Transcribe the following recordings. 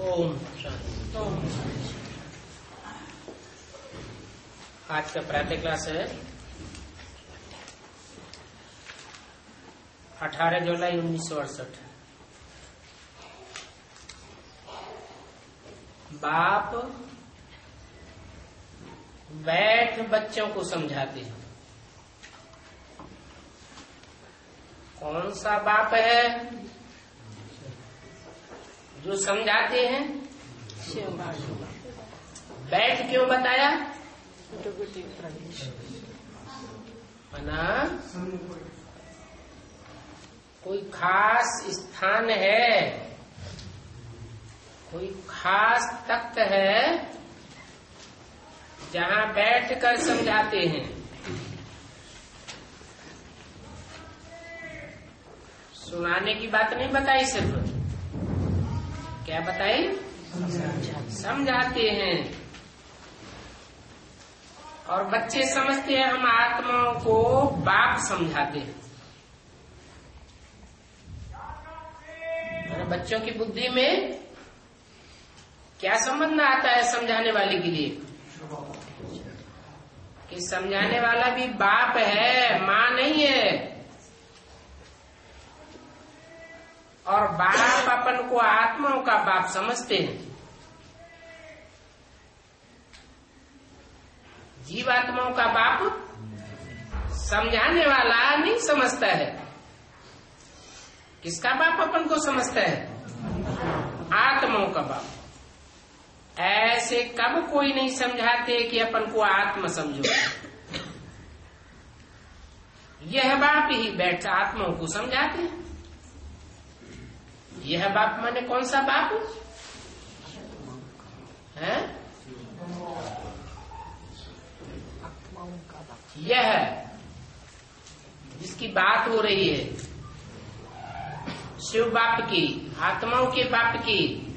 ओम शांति। आज का प्रातः क्लास है 18 जुलाई 1968। बाप बैठ बच्चों को समझाते हैं। कौन सा बाप है जो समझाते हैं? बैठ क्यों बताया? ना कोई खास स्थान है, कोई खास तख्त है जहाँ बैठकर समझाते हैं। सुनाने की बात नहीं बताई, सिर्फ क्या बताई? समझाते हैं। और बच्चे समझते हैं हम आत्माओं को बाप समझाते हैं। और बच्चों की बुद्धि में क्या संबंध आता है समझाने वाले के लिए? कि समझाने वाला भी बाप है, माँ नहीं है। और बाप अपन को आत्माओं का बाप समझते हैं। जीवात्माओं का बाप समझाने वाला नहीं समझता है। किसका बाप अपन को समझता है? आत्माओं का बाप। ऐसे कब कोई नहीं समझाते कि अपन को आत्मा समझो। यह बाप ही बैठ आत्माओं को समझाते हैं। यह बाप माने कौन सा बाप है? यह जिसकी बात हो रही है शिव बाप की, आत्माओं के बाप की।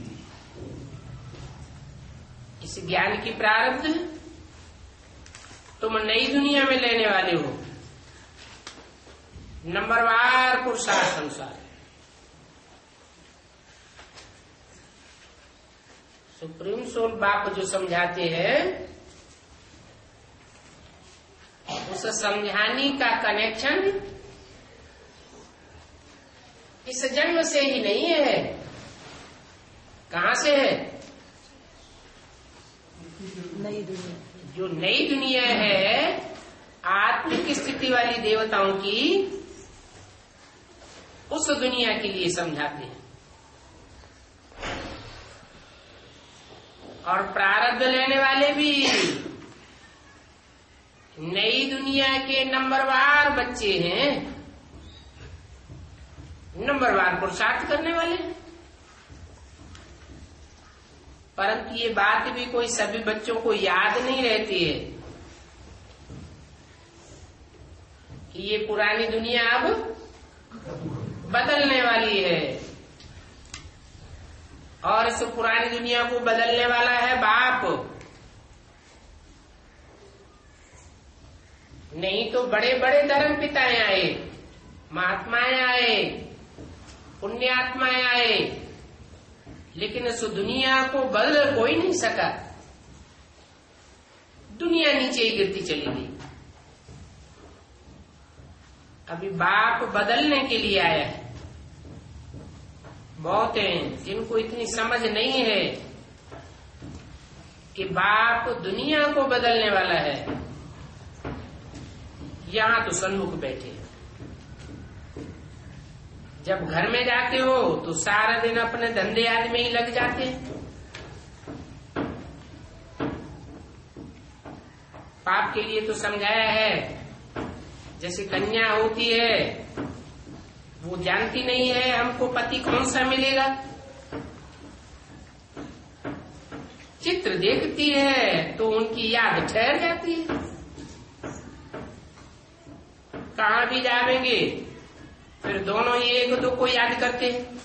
इस ज्ञान की प्रारब्ध तुम नई दुनिया में लेने वाले हो, नंबरवार पुरुषार्थ अनुसार। सुप्रीम सोल बाप जो समझाते हैं, उस समझाने का कनेक्शन इस जन्म से ही नहीं है। कहाँ से है? नई दुनिया। जो नई दुनिया है आत्मिक स्थिति वाली देवताओं की, उस दुनिया के लिए समझाते हैं। और प्रारब्ध लेने वाले भी नई दुनिया के नंबरवार बच्चे हैं, नंबरवार पुरुषार्थ करने वाले। परंतु ये बात भी कोई सभी बच्चों को याद नहीं रहती है कि ये पुरानी दुनिया अब बदलने वाली है। और इस पुरानी दुनिया को बदलने वाला है बाप। नहीं तो बड़े बड़े धर्म पिताएं आए, महात्माएं आए, पुण्यात्माएं आए, लेकिन इस दुनिया को बदल कोई नहीं सका। दुनिया नीचे ही गिरती चली गई। अभी बाप बदलने के लिए आया है। बहुत हैं जिनको इतनी समझ नहीं है कि बाप दुनिया को बदलने वाला है। यहाँ तो सन्मुख बैठे। जब घर में जाते हो तो सारा दिन अपने धंधे आदि में ही लग जाते। बाप के लिए तो समझाया है, जैसे कन्या होती है, वो जानती नहीं है हमको पति कौन सा मिलेगा। चित्र देखती है तो उनकी याद ठहर जाती है। कहाँ भी जाएंगे फिर दोनों ही एक दो को याद करते हैं।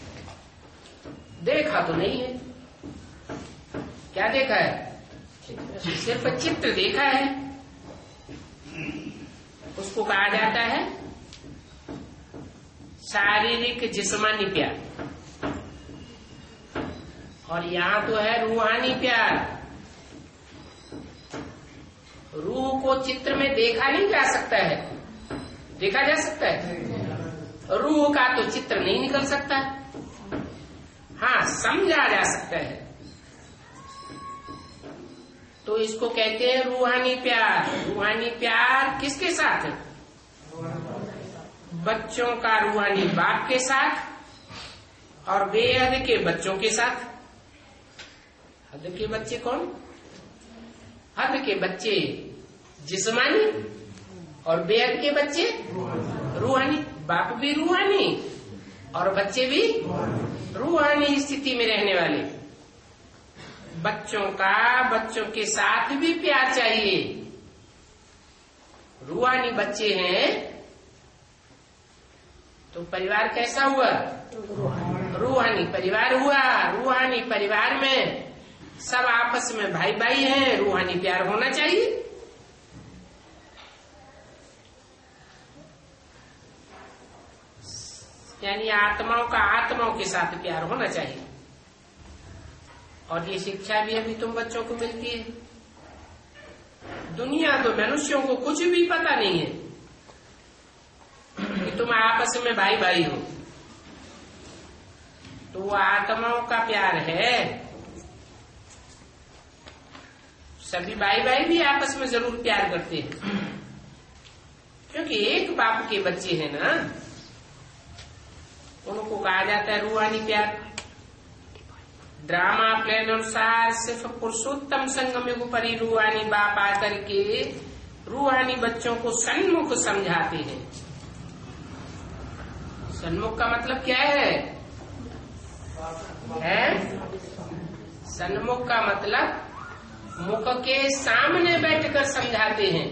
देखा तो नहीं है। क्या देखा है? सिर्फ चित्र देखा है। उसको कहा जाता है शारीरिक जिस्मानी प्यार। और यहाँ तो है रूहानी प्यार। रूह को चित्र में देखा नहीं जा सकता है, देखा जा सकता है, रूह का तो चित्र नहीं निकल सकता। हाँ, समझा जा सकता है। तो इसको कहते हैं रूहानी प्यार। रूहानी प्यार किसके साथ है? बच्चों का रूहानी बाप के साथ और बेहद के बच्चों के साथ। हद के बच्चे कौन? हद के बच्चे जिस्मानी और बेहद के बच्चे रूहानी। बाप भी रूहानी और बच्चे भी रूहानी स्थिति में रहने वाले। बच्चों का बच्चों के साथ भी प्यार चाहिए। रूहानी बच्चे हैं तो परिवार कैसा हुआ? रूहानी परिवार हुआ। रूहानी परिवार में सब आपस में भाई भाई हैं, रूहानी प्यार होना चाहिए। यानी आत्माओं का आत्माओं के साथ प्यार होना चाहिए। और ये शिक्षा भी अभी तुम बच्चों को मिलती है। दुनिया तो मनुष्यों को कुछ भी पता नहीं है कि तुम आपस में भाई भाई हो। तो वो आत्माओं का प्यार है। सभी भाई भाई भी आपस में जरूर प्यार करते हैं, क्योंकि एक बाप के बच्चे हैं ना। उनको कहा जाता है रूहानी प्यार। ड्रामा प्लान अनुसार सिर्फ पुरुषोत्तम संगम युग पर ही रूहानी बाप आकर के रूहानी बच्चों को सन्मुख समझाते हैं। सन्मुख का मतलब क्या है? सन्मुख का मतलब मुख के सामने बैठकर समझाते हैं।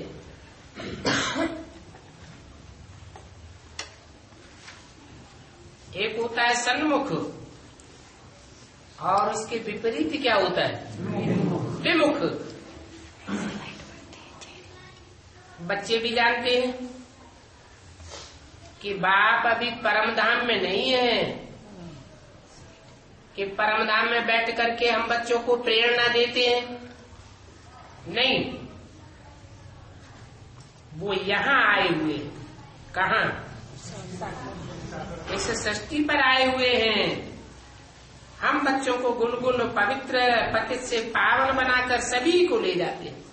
एक होता है सन्मुख और उसके विपरीत क्या होता है? विमुख। बच्चे भी जानते हैं कि बाप अभी परमधाम में नहीं है, कि परमधाम में बैठ करके हम बच्चों को प्रेरणा देते हैं। नहीं, वो यहाँ आए हुए। कहाँ? इस सृष्टि पर आए हुए हैं। हम बच्चों को गुनगुन पवित्र पतित से पावन बनाकर सभी को ले जाते हैं।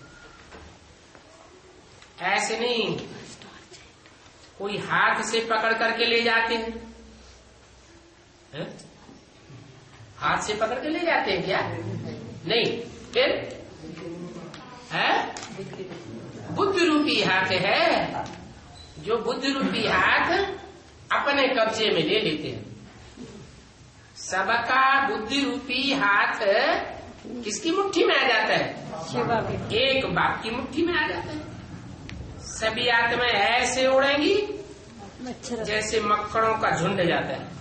ऐसे नहीं कोई हाथ से पकड़ करके ले जाते हैं। हाथ से पकड़ के ले जाते हैं क्या? नहीं, फिर है बुद्ध रूपी हाथ है, जो बुद्ध रूपी हाथ अपने कब्जे में ले लेते हैं। सबका बुद्धि रूपी हाथ किसकी मुट्ठी में आ जाता है? एक बाप की मुट्ठी में आ जाता है। सभी आत्माएं ऐसे उड़ेंगी जैसे मक्खरों का झुंड जाता है।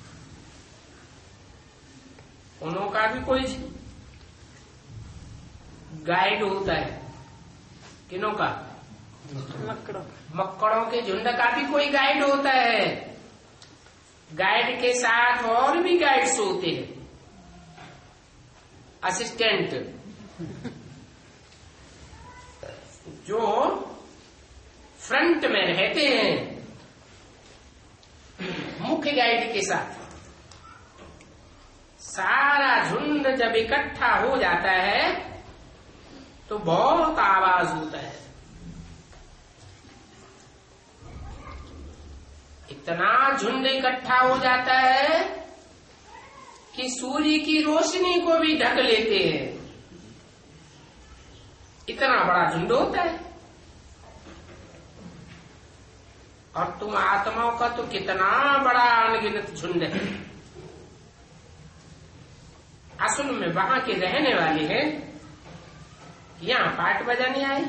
उनका भी कोई गाइड होता है। किनों का? मक्खरों के झुंड का भी कोई गाइड होता है। गाइड के साथ और भी गाइड्स होते हैं, असिस्टेंट, जो फ्रंट में रहते हैं मुख्य गाइड के साथ। सारा झुंड जब इकट्ठा हो जाता है तो बहुत आवाज होता है। इतना झुंड इकट्ठा हो जाता है कि सूर्य की रोशनी को भी ढक लेते हैं। इतना बड़ा झुंड होता है। और तुम आत्माओं का तो कितना बड़ा अनगिनत झुंड है। असल में वहां के रहने वाले हैं, यहाँ पाठ बजाने आए।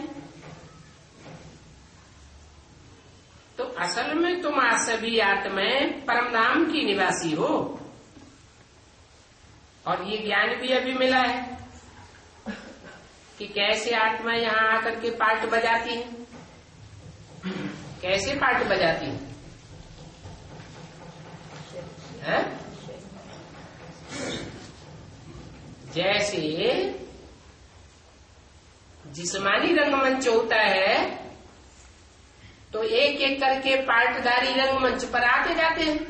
तो असल में तुम सभी आत्माएं परमधाम की निवासी हो। और ये ज्ञान भी अभी मिला है कि कैसे आत्मा यहाँ आकर के पाठ बजाती है। कैसे पाठ बजाती है? जैसे जिस्मानी रंगमंच होता है तो एक एक करके पार्टधारी रंगमंच पर आते जाते हैं,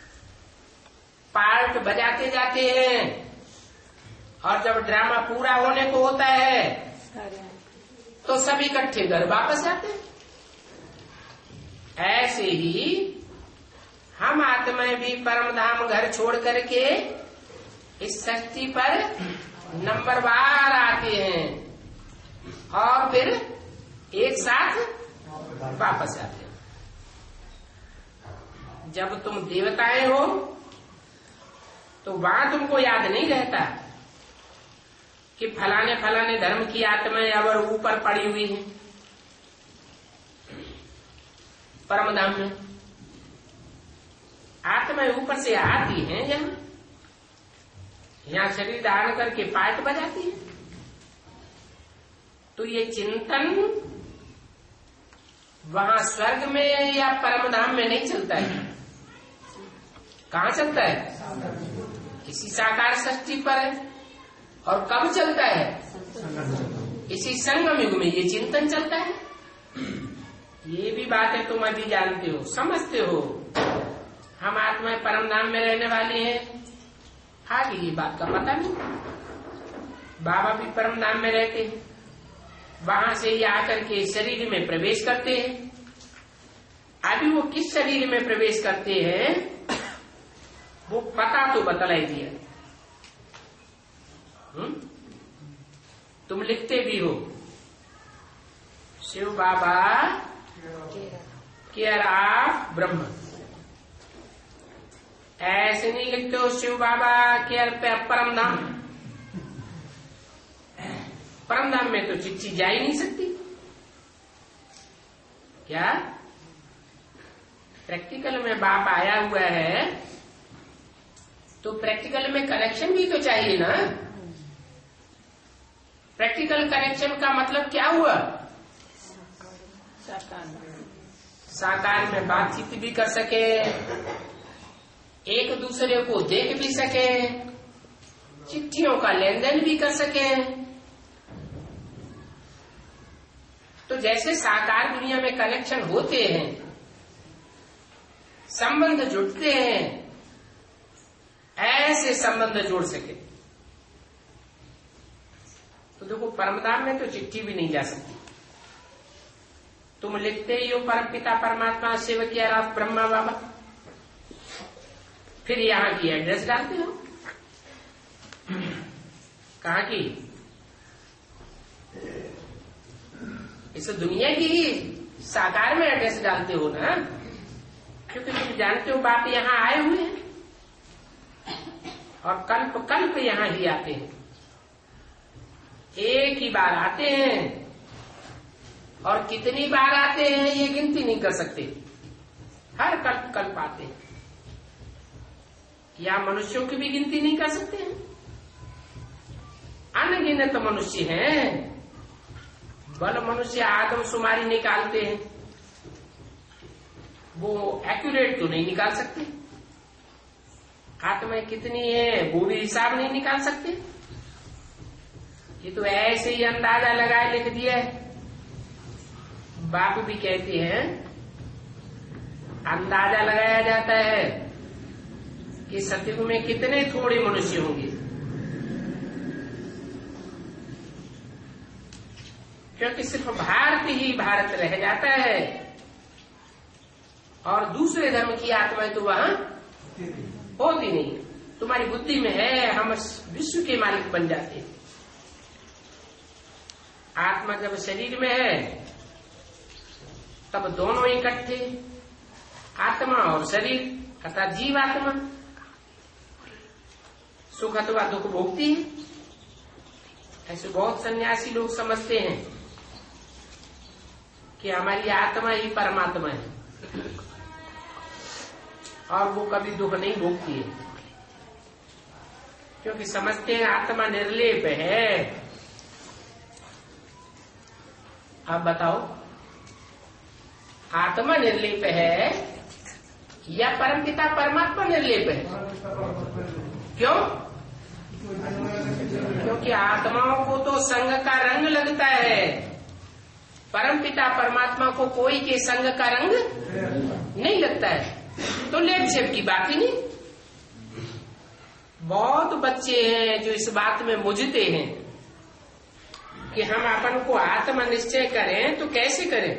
पार्ट बजाते जाते हैं, और जब ड्रामा पूरा होने को होता है तो सब इकट्ठे घर वापस जाते हैं। ऐसे ही हम आत्माएं भी परम धाम घर छोड़ करके इस सृष्टि पर नंबरवार आते हैं और फिर एक साथ वापस आते हैं। जब तुम देवताएं हो तो वहां तुमको याद नहीं रहता कि फलाने फलाने धर्म की आत्माएं अब ऊपर पड़ी हुई हैं परम धाम में। आत्माएं ऊपर से आती हैं, यहाँ शरीर धारण करके पार्ट बजाती है। तो ये चिंतन वहां स्वर्ग में या परम धाम में नहीं चलता है। कहाँ चलता है? इसी साकार सृष्टि पर है। और कब चलता है? इसी संगम युग में ये चिंतन चलता है। ये भी बात है, तुम अभी जानते हो, समझते हो। हम आत्माएं परम धाम में रहने वाली हैं, आगे ये बात का पता नहीं। बाबा भी परम धाम में रहते हैं, वहां से ही आकर के शरीर में प्रवेश करते हैं। अभी वो किस शरीर में प्रवेश करते हैं वो पता तो बतलाई दिया। तुम लिखते भी हो शिव बाबा केयर ऑफ ब्रह्म, ऐसे नहीं लिखते हो शिव बाबा केयर पे परम धाम। परम धाम में तो चिट्ठी जा ही नहीं सकती। क्या प्रैक्टिकल में बाप आया हुआ है तो प्रैक्टिकल में कनेक्शन भी तो चाहिए ना। प्रैक्टिकल कनेक्शन का मतलब क्या हुआ? साकार में बातचीत भी कर सके, एक दूसरे को देख भी सके, चिट्ठियों का लेन देन भी कर सके। तो जैसे साकार दुनिया में कनेक्शन होते हैं, संबंध जुड़ते हैं, ऐसे संबंध जोड़ सके। तो देखो परमधाम में तो चिट्ठी भी नहीं जा सकती। तुम लिखते ही हो परम पिता परमात्मा शिव की आराध ब्रह्मा बाबा, फिर यहाँ की एड्रेस डालते हो। कहाँ की? इस दुनिया की ही साकार में एड्रेस डालते हो ना, क्योंकि तुम जानते हो बाप यहाँ आए हुए हैं और कल्प कल्प यहाँ ही आते हैं। एक ही बार आते हैं और कितनी बार आते हैं ये गिनती नहीं कर सकते। हर कल्प कल्प आते हैं। या मनुष्यों की भी गिनती नहीं कर सकते हैं। अनगिनत मनुष्य हैं। बल मनुष्य आदम शुमारी निकालते हैं, वो एक्यूरेट तो नहीं निकाल सकते। आत्माएं कितनी है वो भी हिसाब नहीं निकाल सकते। ये तो ऐसे ही अंदाजा लगाए लिख दिया है। बाप भी कहते हैं अंदाजा लगाया जाता है कि सतयुग में कितने थोड़े मनुष्य होंगे, क्योंकि सिर्फ भारत ही भारत रह जाता है और दूसरे धर्म की आत्माएं तो वहां होती नहीं। तुम्हारी बुद्धि में है हम विश्व के मालिक बन जाते हैं। आत्मा जब शरीर में है तब दोनों इकट्ठे, आत्मा और शरीर अर्थात जीव आत्मा सुख अथवा दुख भोगती है। ऐसे बहुत सन्यासी लोग समझते हैं कि हमारी आत्मा ही परमात्मा है और वो कभी दुख नहीं भोगती है, क्योंकि समझते हैं आत्मा निर्लेप है। आप बताओ आत्मा निर्लेप है या परमपिता परमात्मा निर्लेप है? क्यों? क्योंकि आत्माओं को तो संग का रंग लगता है, परमपिता परमात्मा को कोई के संग का रंग नहीं लगता है, तो लेप झेप की बात ही नहीं। बहुत बच्चे हैं जो इस बात में मुझते हैं कि हम अपन को आत्म निश्चय करें तो कैसे करें,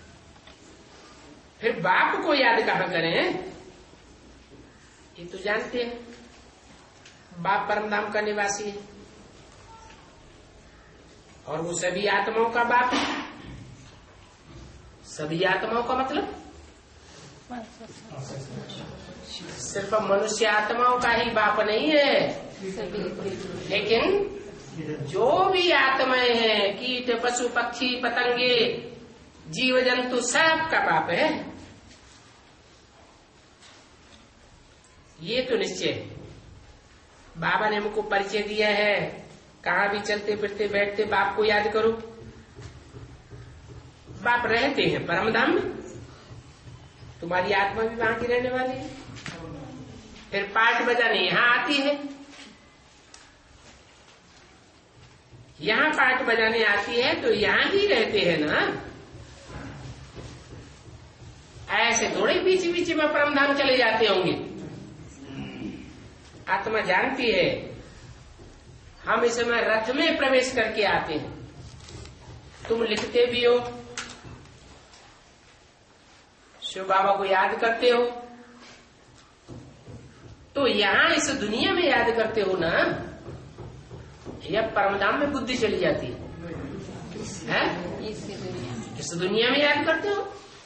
फिर बाप को याद कहां करें। ये तो जानते हैं बाप परमधाम का निवासी है और वो सभी आत्माओं का बाप है। सभी आत्माओं का मतलब सिर्फ मनुष्य आत्माओं का ही बाप नहीं है, लेकिन जो भी आत्माएं हैं, कीट पशु पक्षी पतंगे जीव जंतु सब का बाप है। ये तो निश्चय है। बाबा ने हमको परिचय दिया है, कहाँ भी चलते फिरते बैठते बाप को याद करो। बाप रहते हैं परमधाम में, तुम्हारी आत्मा भी वहां की रहने वाली है। फिर पाठ बजाने यहाँ आती है, यहाँ पाठ बजाने आती है तो यहाँ ही रहते हैं ना। ऐसे थोड़े बीच बीच में परमधाम चले जाते होंगे। आत्मा जानती है हम इस समय रथ में प्रवेश करके आते हैं। तुम लिखते भी हो, शिव बाबा को याद करते हो, तो यहां इस दुनिया में याद करते हो ना, या परमधाम में बुद्धि चली जाती है? इस दुनिया में याद करते हो।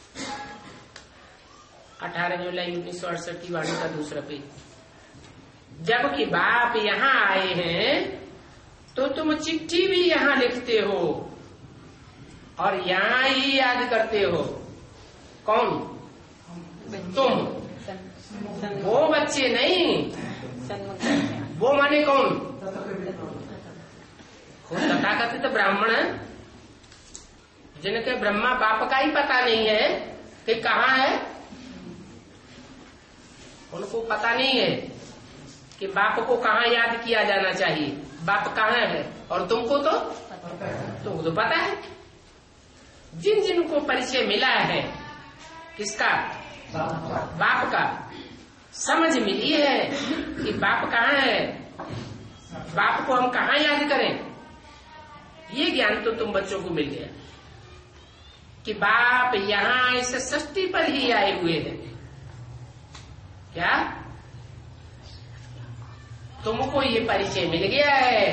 18 जुलाई 1968 की वाणी का दूसरा पेज। जबकि बाप यहाँ आए हैं तो तुम चिट्ठी भी यहाँ लिखते हो और यहाँ ही याद करते हो। कौन? तुम। वो बच्चे नहीं, वो माने कौन? खुद तथाकथित ब्राह्मण जिनके ब्रह्मा बाप का ही पता नहीं है कि कहाँ है। उनको पता नहीं है कि बाप को कहाँ याद किया जाना चाहिए, बाप कहाँ है। और तुमको तो पता है। जिन जिनको परिचय मिला है, किसका? बाप का। समझ मिली है कि बाप कहाँ है, बाप को हम कहाँ याद करें। ये ज्ञान तो तुम बच्चों को मिल गया कि बाप यहाँ इस सृष्टि पर ही आए हुए हैं। क्या तुमको ये परिचय मिल गया है?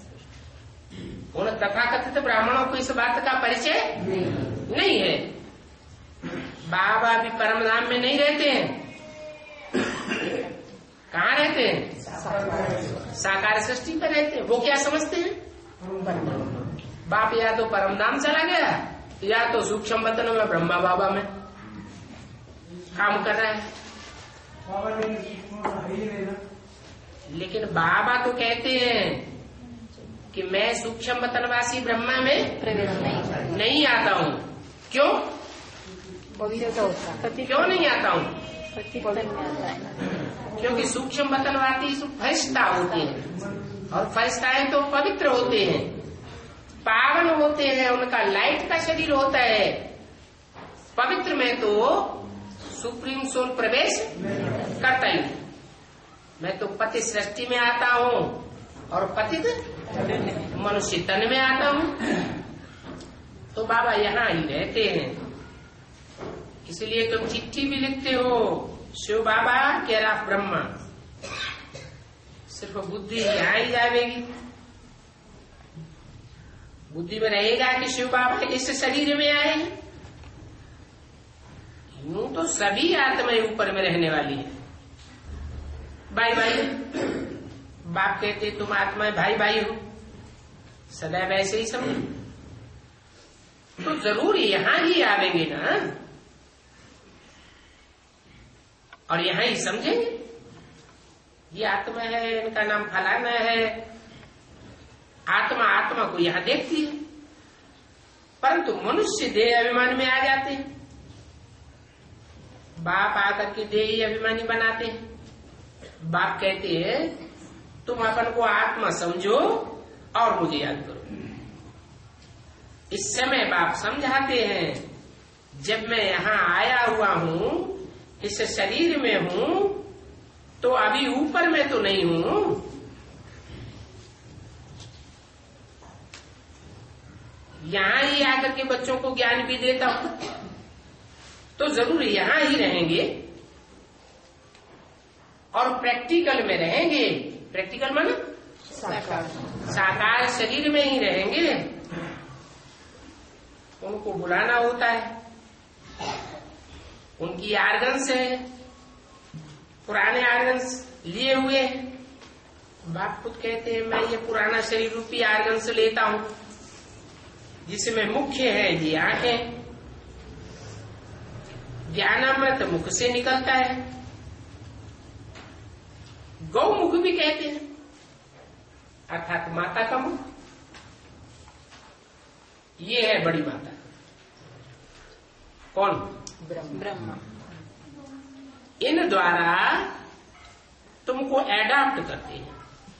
उन तथाकथित ब्राह्मणों को इस बात का परिचय नहीं है। बाबा भी परमधाम में नहीं रहते हैं। कहाँ रहते हैं? साकार सृष्टि पर रहते हैं। वो क्या समझते हैं? बाप या तो परमधाम चला गया या तो सूक्ष्म वतन में ब्रह्मा बाबा में काम कर रहा है। लेकिन बाबा तो कहते हैं कि मैं सूक्ष्म वतनवासी ब्रह्मा में नहीं आता हूँ। क्यों? क्यों नहीं आता हूँ? क्योंकि सूक्ष्म वतनवासी फरिश्ता होते हैं और फरिश्ताएं तो पवित्र होते हैं, पावन होते हैं, उनका लाइट का शरीर होता है। पवित्र में तो सुप्रीम सोल प्रवेश करता ही। मैं तो पति सृष्टि में आता हूँ और पतित मनुष्य तन में आता हूँ। तो बाबा यहाँ ही रहते हैं, इसलिए तुम चिट्ठी भी लिखते हो शिव बाबा केयर ऑफ ब्रह्मा। सिर्फ बुद्धि यहाँ ही जाएगी। बुद्धि में रहेगा कि शिव बाबा इस शरीर में आए हैं। यूं तो सभी आत्माएं ऊपर में रहने वाली है। भाई भाई, बाप कहते तुम आत्माएं भाई भाई हो, सदैव ऐसे ही समझो। तो जरूर यहाँ ही आवेंगे ना, और यहाँ ही समझेंगे ये आत्मा है, इनका नाम फलाना है। आत्मा आत्मा को यहाँ देखती है, परंतु मनुष्य देह अभिमान में आ जाते हैं। बाप आकर के देही अभिमानी बनाते हैं। बाप कहते हैं तुम अपन को आत्मा समझो और मुझे याद करो। इस समय बाप समझाते हैं, जब मैं यहाँ आया हुआ हूँ, इस शरीर में हूँ, तो अभी ऊपर में तो नहीं हूँ। यहाँ ही आकर के बच्चों को ज्ञान भी देता हूँ, तो जरूर यहाँ ही रहेंगे और प्रैक्टिकल में रहेंगे। प्रैक्टिकल माने साकार शरीर में ही रहेंगे। उनको बुलाना होता है, उनकी आर्गन्स है, पुराने आर्गन्स लिए हुए हैं। बाप खुद कहते हैं, मैं ये पुराना शरीर रूपी आर्गन्स लेता हूं, जिसमें मुख्य है ये आंखें। ज्ञानामृत मुख से निकलता है, गौमुख भी कहते हैं, अर्थात माता का मुख। ये है बड़ी माता। कौन? ब्रह्मा। इन द्वारा तुमको एडाप्ट करते हैं।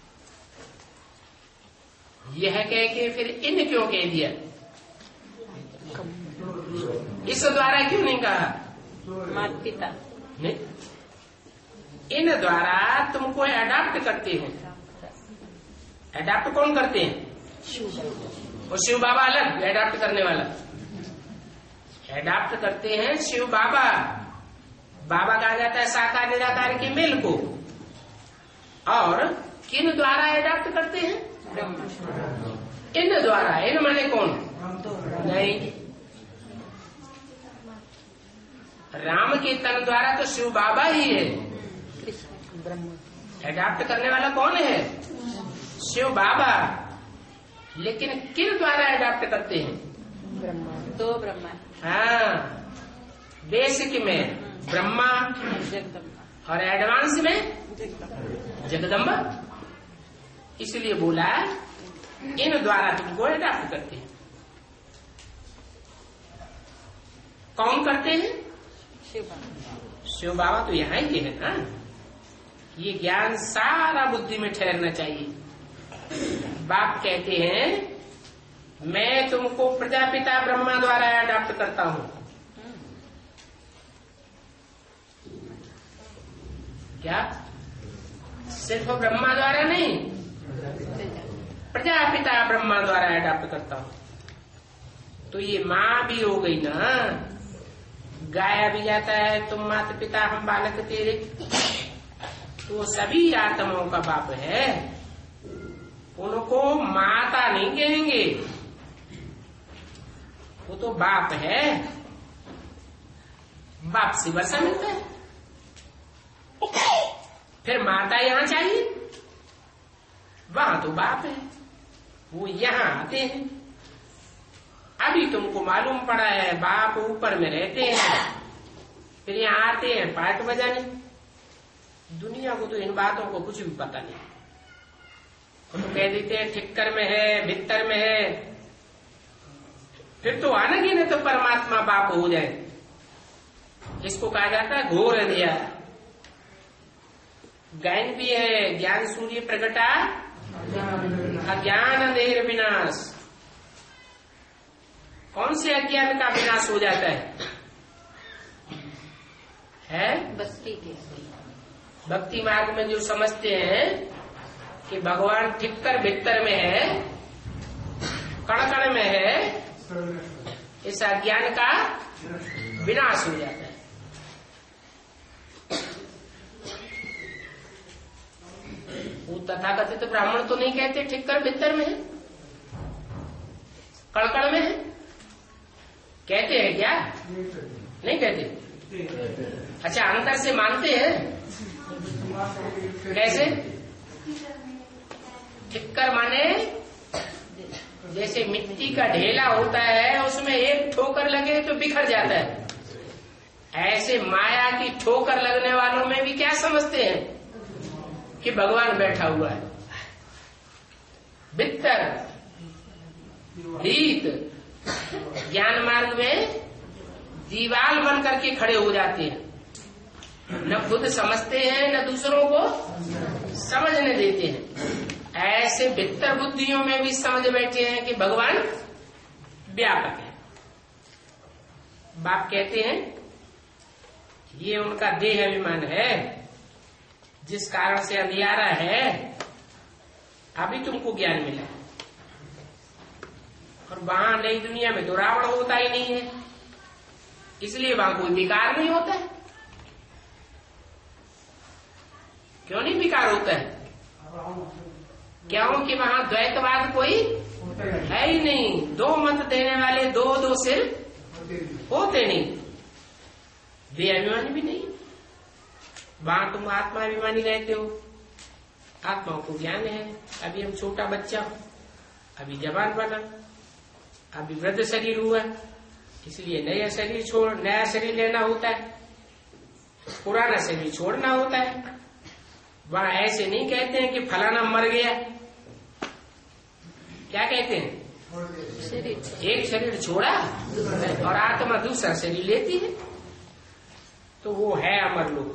यह कह के फिर इन क्यों कह दिया? इस द्वारा क्यों नहीं कहा? माता पिता नहीं, इन द्वारा तुमको एडाप्ट करते हैं। एडाप्ट कौन करते हैं? और शिव बाबा अलग, एडाप्ट करने वाला। एडाप्ट करते हैं शिव बाबा। बाबा कहा जाता है साकार निराकार के मेल को। और किन द्वारा एडाप्ट करते हैं? इन द्वारा। इन माने कौन? नहीं, राम के तन द्वारा तो शिव बाबा ही है। एडाप्ट करने वाला कौन है? शिव बाबा। लेकिन किन द्वारा एडाप्ट करते हैं? ब्रह्मा। हाँ, बेसिक में ब्रह्मा और एडवांस में जगदम्बा। इसलिए बोला इन द्वारा तुमको एडाप्ट करते हैं। कौन करते हैं? शिव बाबा तो यहाँ ही है ना। ये ज्ञान सारा बुद्धि में ठहरना चाहिए। बाप कहते हैं, मैं तुमको प्रजापिता ब्रह्मा द्वारा अडॉप्ट करता हूं। क्या? सिर्फ ब्रह्मा द्वारा नहीं, प्रजापिता ब्रह्मा द्वारा अडॉप्ट करता हूं। तो ये माँ भी हो गई ना। गाया भी जाता है, तुम माता पिता हम बालक तेरे। तो सभी आत्माओं का बाप है। उनको माता नहीं कहेंगे, वो तो बाप है। बाप से वर्षा मिलता है, फिर माता यहां चाहिए। वहां तो बाप है, वो यहां आते हैं। अभी तुमको मालूम पड़ा है बाप ऊपर में रहते हैं, फिर यहाँ आते हैं पार्ट बजाने। दुनिया को तो इन बातों को कुछ भी पता नहीं। तो कह देते हैं ठिक्कर में है, भित्तर में है। फिर तो आना ही नहीं तो परमात्मा बाप हो जाए। इसको कहा जाता है घोर अंधियारा। गायन भी है, ज्ञान सूर्य प्रगटा अज्ञान अंधेर विनाश। कौन से अज्ञान का विनाश हो जाता है? भक्ति मार्ग में जो समझते हैं कि भगवान ठिक्कर भित्तर में है, कण कण में है, इस अज्ञान का विनाश हो जाता है। वो तथाकथित ब्राह्मण तो नहीं कहते ठिक्कर भित्तर में है, कण कण में है। कहते हैं क्या? नहीं कहते। अच्छा, अंतर से मानते हैं। कैसे? ठिक्कर माने जैसे मिट्टी का ढेला होता है, उसमें एक ठोकर लगे तो बिखर जाता है। ऐसे माया की ठोकर लगने वालों में भी क्या समझते हैं कि भगवान बैठा हुआ है। बित्तर रीत ज्ञान मार्ग में दीवाल बन करके खड़े हो जाते हैं। न खुद समझते हैं, न दूसरों को समझने देते हैं। ऐसे भीतर बुद्धियों में भी समझ बैठे हैं कि भगवान व्यापक है। बाप कहते हैं ये उनका देह अभिमान है, जिस कारण से अंधियारा है, अभी तुमको ज्ञान मिला है। और वहां नई दुनिया में तो रावण होता ही नहीं है, इसलिए वहां कोई विकार नहीं होता है। क्यों नहीं विकार होता है? क्योंकि वहां द्वैतवाद कोई है ही नहीं। दो मत देने वाले दो सिर होते नहीं, वे अभिमानी भी नहीं। वहां तुम आत्मा अभिमानी रहते हो, आत्माओं को ज्ञान है। अभी हम छोटा बच्चा हो, अभी जवान बना, अभी वृद्ध शरीर हुआ, इसलिए नया शरीर लेना होता है, पुराना शरीर छोड़ना होता है। वहां ऐसे नहीं कहते हैं कि फलाना मर गया, क्या कहते हैं? एक शरीर छोड़ा और आत्मा दूसरा शरीर लेती है, तो वो है अमर लोक।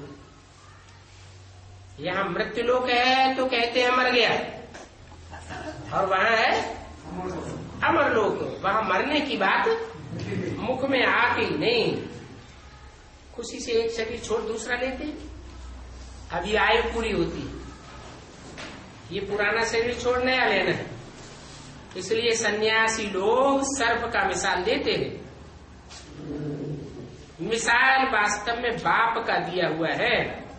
यहाँ मृत्यु लोक है तो कहते हैं मर गया, और वहां है अमर लोक। वहां मरने की बात मुख में आती नहीं, खुशी से एक शरीर छोड़ दूसरा लेते। अभी आयु पूरी होती, ये पुराना शरीर छोड़ नया लेना है, इसलिए सन्यासी लोग सर्प का मिसाल देते हैं। मिसाल वास्तव में बाप का दिया हुआ है,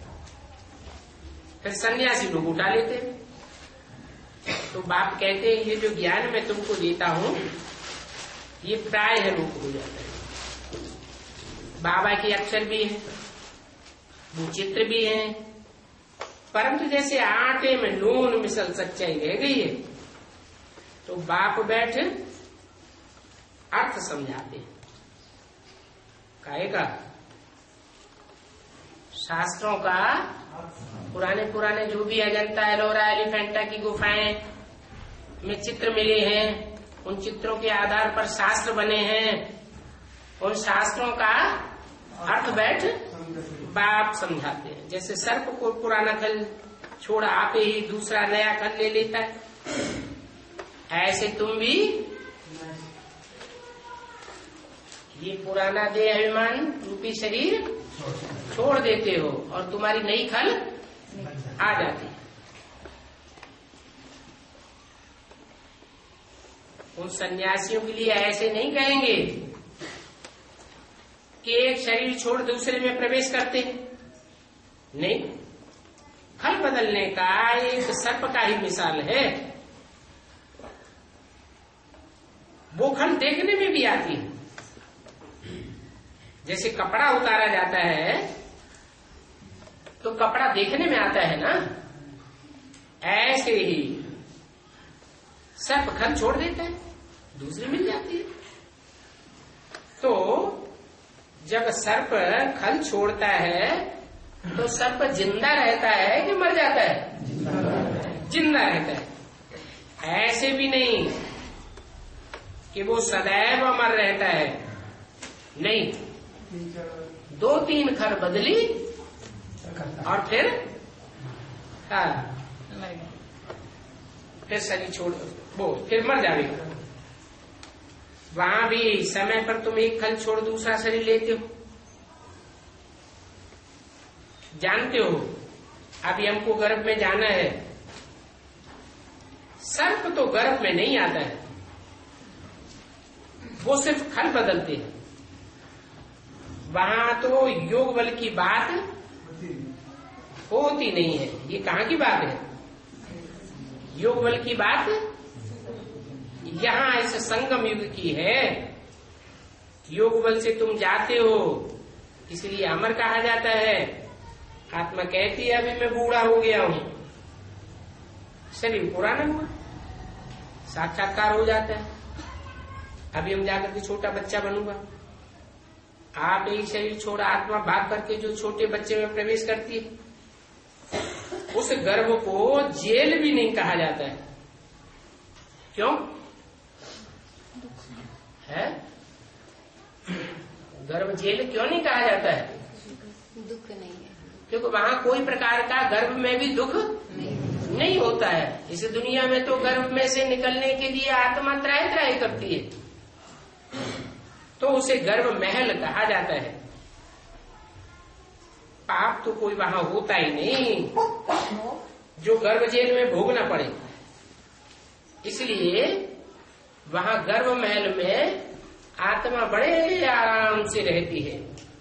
फिर सन्यासी लोग उठा लेते हैं। तो बाप कहते हैं ये जो ज्ञान मैं तुमको देता हूं, ये प्राय है रूप हो जाता है। बाबा के अक्षर भी है, वो चित्र भी है, परंतु जैसे आटे में नून मिसल सच्चाई रह गई है, तो बाप बैठ अर्थ समझाते हैं। काहे का? शास्त्रों का पुराने जो भी अजंता एलोरा एलिफेंटा की गुफाएं में चित्र मिले हैं, उन चित्रों के आधार पर शास्त्र बने हैं, उन शास्त्रों का अर्थ बैठ बाप समझाते हैं। जैसे सर्प को पुराना खल छोड़ा आपे ही दूसरा नया खल ले लेता है, ऐसे तुम भी ये पुराना देह अभिमान रूपी शरीर छोड़ देते हो और तुम्हारी नई खल आ जाती है। उन सन्यासियों के लिए ऐसे नहीं कहेंगे कि एक शरीर छोड़ दूसरे में प्रवेश करते हैं, नहीं। खल बदलने का एक सर्प का ही मिसाल है। वो खल देखने में भी आती है, जैसे कपड़ा उतारा जाता है तो कपड़ा देखने में आता है ना, ऐसे ही सर्प खल छोड़ देता है, दूसरी मिल जाती है। तो जब सर्प खल छोड़ता है तो सर्प जिंदा रहता है कि मर जाता है? जिंदा रहता है। ऐसे भी नहीं कि वो सदैव अमर रहता है, नहीं। 2-3 खर बदली और फिर शरीर छोड़ वो फिर मर जाएगा। वहां भी समय पर तुम एक खल छोड़ दूसरा शरीर लेते हो। जानते हो अभी हमको गर्भ में जाना है, सर्प तो गर्भ में नहीं आता है, वो सिर्फ खल बदलते हैं। वहां तो योग बल की बात होती नहीं है। ये कहाँ की बात है? योग बल की बात यहाँ इस संगम युग की है। योग बल से तुम जाते हो, इसलिए अमर कहा जाता है। आत्मा कहती है अभी मैं बूढ़ा हो गया हूं, शरीर पुराना हुआ, साक्षात्कार हो जाता है। अभी हम जाकर के छोटा बच्चा बनूंगा। आप एक शरीर छोड़ा आत्मा भाग करके जो छोटे बच्चे में प्रवेश करती है, उस गर्भ को जेल भी नहीं कहा जाता है। क्यों है? गर्भ जेल क्यों नहीं कहा जाता है? दुख नहीं है, क्योंकि वहां कोई प्रकार का गर्भ में भी दुख नहीं होता है। इस दुनिया में तो गर्भ में से निकलने के लिए आत्मा त्राय त्राय करती है, तो उसे गर्भ महल कहा जाता है। पाप तो कोई वहां होता ही नहीं जो गर्भ जेल में भोगना पड़े, इसलिए वहां गर्भ महल में आत्मा बड़े आराम से रहती है।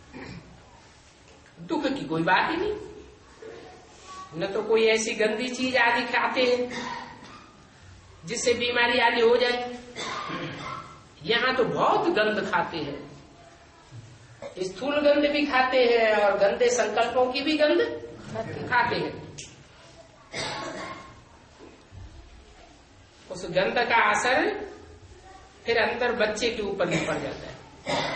दुख की कोई बात ही नहीं, न तो कोई ऐसी गंदी चीज आदि खाते हैं जिससे बीमारी आदि हो जाए। यहाँ तो बहुत गंध खाते हैं, स्थूल गंध भी खाते हैं और गंदे संकल्पों की भी गंध खाते हैं। उस गंध का असर फिर अंदर बच्चे के ऊपर भी पड़ जाता है।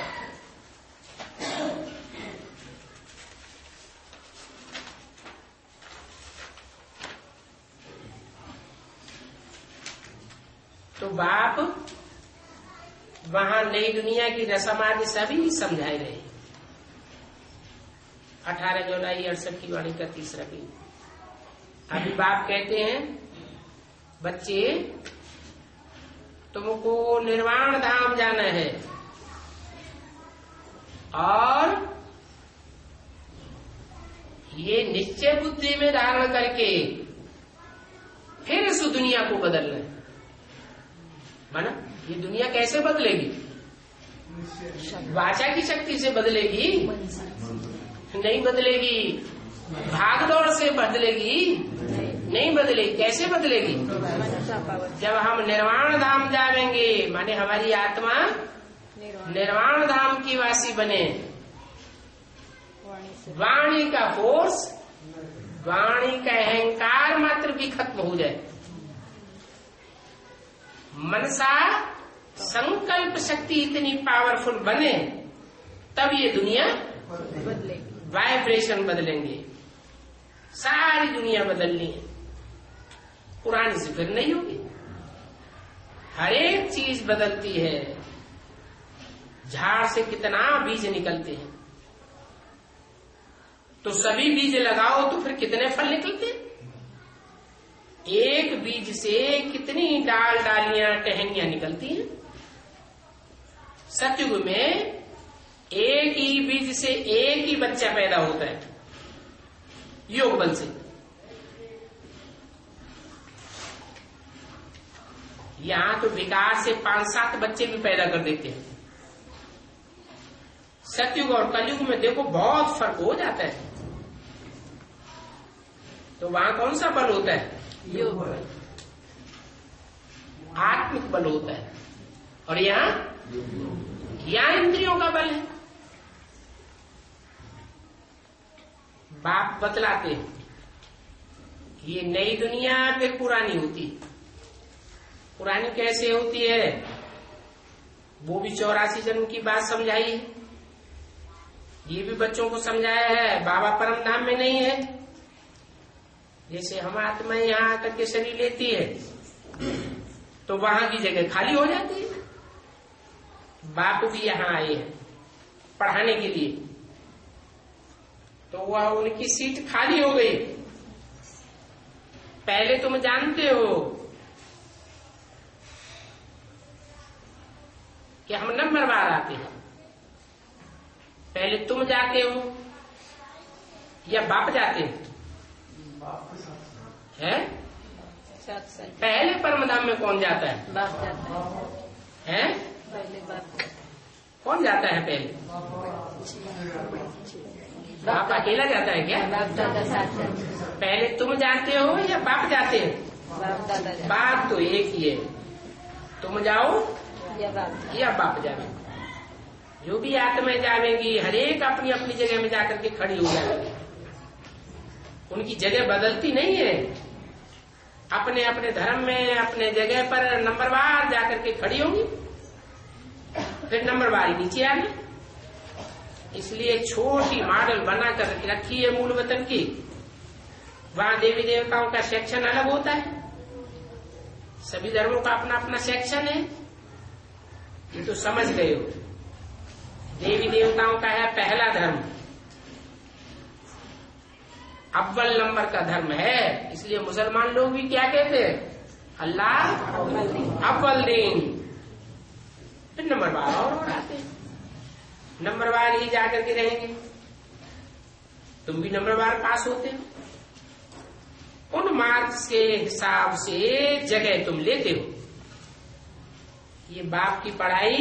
तो बाप वहां नई दुनिया की रस्म आदि सभी समझाए रहे। 18 जुलाई 68 की वाणी का तीसरा दिन। अभी बाप कहते हैं, बच्चे तुमको निर्वाण धाम जाना है और ये निश्चय बुद्धि में धारण करके फिर इस दुनिया को बदलना है। माना ये दुनिया कैसे बदलेगी? वाचा की शक्ति से बदलेगी? नहीं बदलेगी। भागदौड़ से बदलेगी? नहीं बदलेगी। कैसे बदलेगी? जब हम निर्वाण धाम जाएंगे, माने हमारी आत्मा निर्वाण धाम की वासी बने, वाणी का फोर्स, वाणी का अहंकार मात्र भी खत्म हो जाए, मनसा संकल्प शक्ति इतनी पावरफुल बने, तब ये दुनिया बदलेगी। वाइब्रेशन बदलेंगे, सारी दुनिया बदलनी है, पुरानी से फिर नहीं होगी। हर एक चीज बदलती है। झाड़ से कितना बीज निकलते हैं, तो सभी बीज लगाओ तो फिर कितने फल निकलते हैं? एक बीज से कितनी डाल डालियां टहनियां निकलती हैं। सतयुग में एक ही बीज से एक ही बच्चा पैदा होता है, योग बल से। यहां तो विकार से 5-7 बच्चे भी पैदा कर देते हैं। सतयुग और कलयुग में देखो बहुत फर्क हो जाता है। तो वहां कौन सा बल होता है? योग बल, आत्मिक बल होता है। और यहाँ इंद्रियों का बल है। बाप बतलाते हैं ये नई दुनिया फिर पुरानी होती है। पुरानी कैसे होती है? वो भी 84 जन्म की बात समझाई है, ये भी बच्चों को समझाया है। बाबा परम धाम में नहीं है। जैसे हम आत्मा यहाँ आकर के शरीर लेती है तो वहां की जगह खाली हो जाती है। बाप भी यहाँ आए हैं पढ़ाने के लिए, तो वह उनकी सीट खाली हो गई। पहले तुम जानते हो कि हम नंबरवार आते हैं। पहले तुम जाते हो या बाप जाते हैं? है? पहले परमधाम में कौन जाता है? बाप जाता है? पहले बाप। कौन जाता है पहले? बाप अकेला जाता है क्या? बाप दादा साथ जाते। पहले तुम जाते हो या बाप जाते हैं? बाप दादा जाते। बाप तो एक ही है, तुम जाओ या बाप जावे। जो भी आत्माएं जावेंगी हरेक अपनी अपनी जगह में जाकर के खड़ी हो जाएगी। उनकी जगह बदलती नहीं है, अपने अपने धर्म में अपने जगह पर नंबरवार जाकर के खड़ी होंगी, फिर नंबरवार ही नीचे आ गई। इसलिए छोटी मॉडल बनाकर रखी है मूल वतन की। वहां देवी देवताओं का सेक्शन अलग होता है, सभी धर्मों का अपना अपना सेक्शन है। ये तो समझ गए हो। देवी देवताओं का है पहला धर्म, अव्वल नंबर का धर्म है। इसलिए मुसलमान लोग भी क्या कहते हैं? अल्लाह अव्वल दीन। फिर नंबरवार और आते हैं, नंबरवार ही जाकर के रहेंगे। तुम भी नंबरवार पास होते हो, उन मार्क्स के हिसाब से जगह तुम लेते हो। ये बाप की पढ़ाई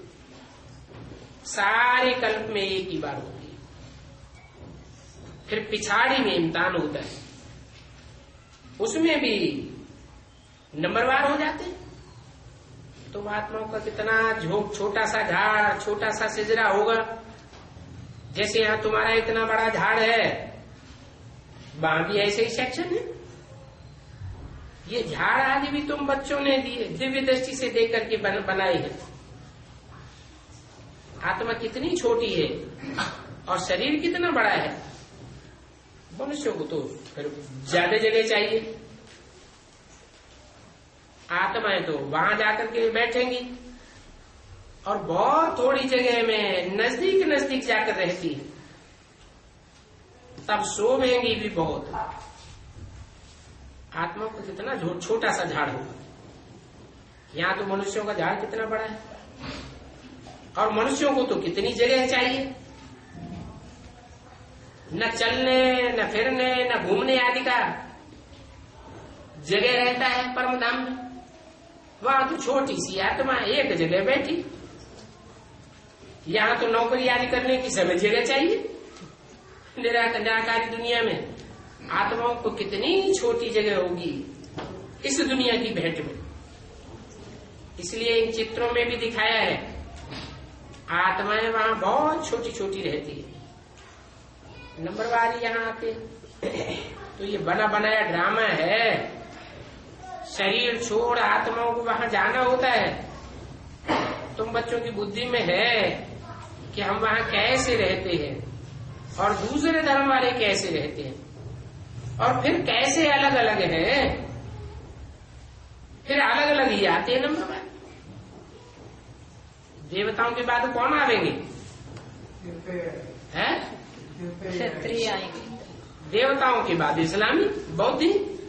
सारे कल्प में एक ही बार होती है, फिर पिछाड़ी में इम्तिहान होता है, उसमें भी नंबरवार हो जाते हैं। तो आत्माओं का कितना छोटा सा झाड़, छोटा सा सिजरा होगा। जैसे यहाँ तुम्हारा इतना बड़ा झाड़ है, वहां भी ऐसे ही सेक्शन है। ये झाड़ आदि भी तुम बच्चों ने दिव्य दृष्टि से देख करके बनाए हैं। आत्मा कितनी छोटी है और शरीर कितना बड़ा है। मनुष्यों को तो फिर ज्यादा जगह चाहिए। आत्माएं तो वहां जाकर के बैठेंगी और बहुत थोड़ी जगह में नजदीक नजदीक जाकर रहती है, तब सोवेंगी भी बहुत। आत्मा को कितना छोटा सा झाड़ होगा। यहाँ तो मनुष्यों का झाड़ कितना बड़ा है, और मनुष्यों को तो कितनी जगह चाहिए, न चलने न फिरने न घूमने आदि का जगह रहता है परम धाम में। वहां तो छोटी सी आत्मा एक जगह बैठी। यहाँ तो नौकरी आदि करने की सब जगह चाहिए। निराकारी दुनिया में आत्माओं को कितनी छोटी जगह होगी इस दुनिया की भेंट में। इसलिए इन चित्रों में भी दिखाया है, आत्माएं वहां बहुत छोटी छोटी रहती है। नंबरवार यहाँ आते। तो ये बना बनाया ड्रामा है। शरीर छोड़ आत्माओं को वहां जाना होता है। तुम बच्चों की बुद्धि में है कि हम वहां कैसे रहते हैं और दूसरे धर्म वाले कैसे रहते हैं, और फिर कैसे अलग अलग हैं। फिर अलग अलग ही आते हैं नंबर। देवताओं के बाद कौन आवेंगे? हैं? क्षत्रिय आएंगे। देवताओं के बाद इस्लामी, बौद्धी,